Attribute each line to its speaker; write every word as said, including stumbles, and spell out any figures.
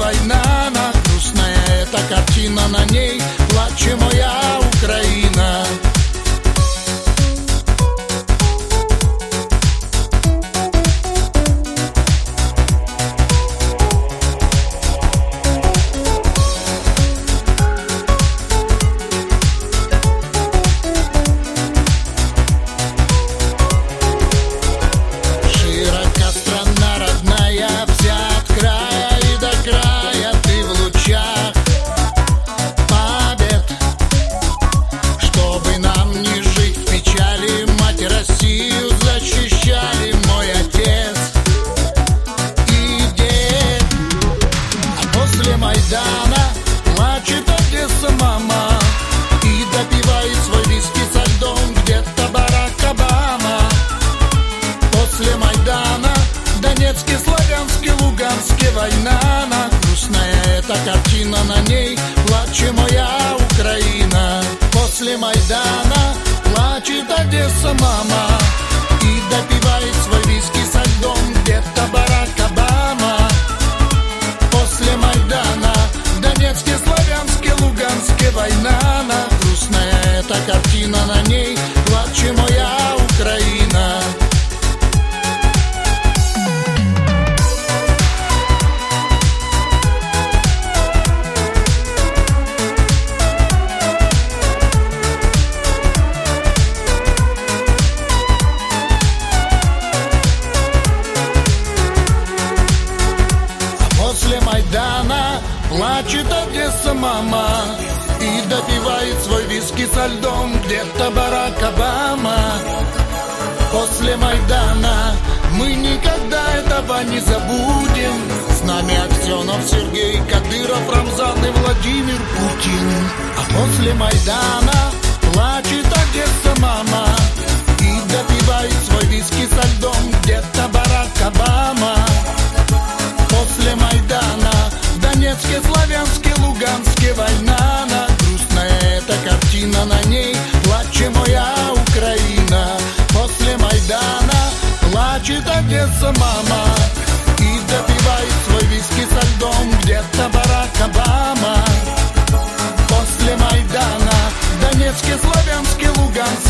Speaker 1: война, она грустная, эта картина, на ней плаче моя Украина. Майдана плачет Одесса, мама, и допивает свой виски со льдом где-то Барак Обама. После Майдана в Донецке, Славянске, Луганске война, она грустная, эта картина, на ней плаче моя Украина. После Майдана плачет Одесса, мама, и допивает свой виски со льдом где-то Барак Обама. После Майдана в Донецке, Славянске, Луганске война, она грустная, эта картина, на ней плаче моя Украина. После Майдана плачет Одесса, мама, и допивает свой виски со льдом где-то Барак Обама. После Майдана мы никогда этого не забудем. С нами Аксенов, Сергей, Кадыров, Рамзан и Владимир Путин. А после Майдана плачет Одесса, мама, и допивает свой виски со льдом где-то Барак Обама. После Майдана в Донецке, Славянске, Луганске война, она грустная, эта картина, на ней плаче моя Украина. После Майдана плачет Одесса, мама, и допивает свой виски со льдом где-то Барак Обама. После Майдана в Донецке, Славянске, Луганске